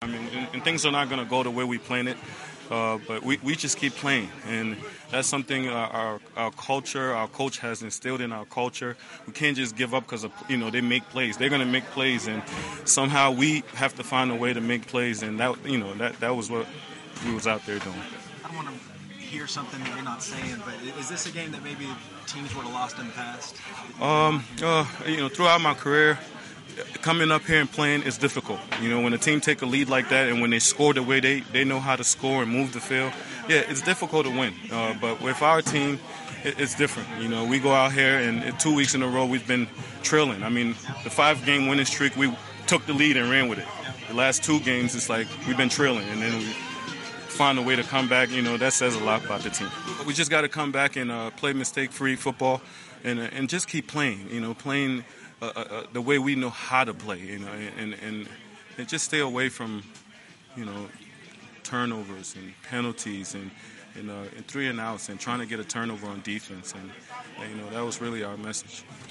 I mean, and things are not going to go the way we planned it. But we just keep playing, and that's something our culture, our coach has instilled in our culture. We can't just give up because they make plays. They're going to make plays, and somehow we have to find a way to make plays. And that was what we was out there doing. I don't want to hear something that you're not saying, but is this a game that maybe teams would have lost in the past? Throughout my career, coming up here and playing is difficult. When a team take a lead like that and when they score the way they know how to score and move the field, yeah, it's difficult to win. But with our team, it's different. We go out here and 2 weeks in a row we've been trailing. I mean, the 5-game winning streak, we took the lead and ran with it. The last 2 games, it's like we've been trailing and then we find a way to come back. That says a lot about the team. We just got to come back and play mistake-free football and just keep playing. Playing the way we know how to play, and just stay away from, turnovers and penalties and 3 and outs and trying to get a turnover on defense, and that was really our message.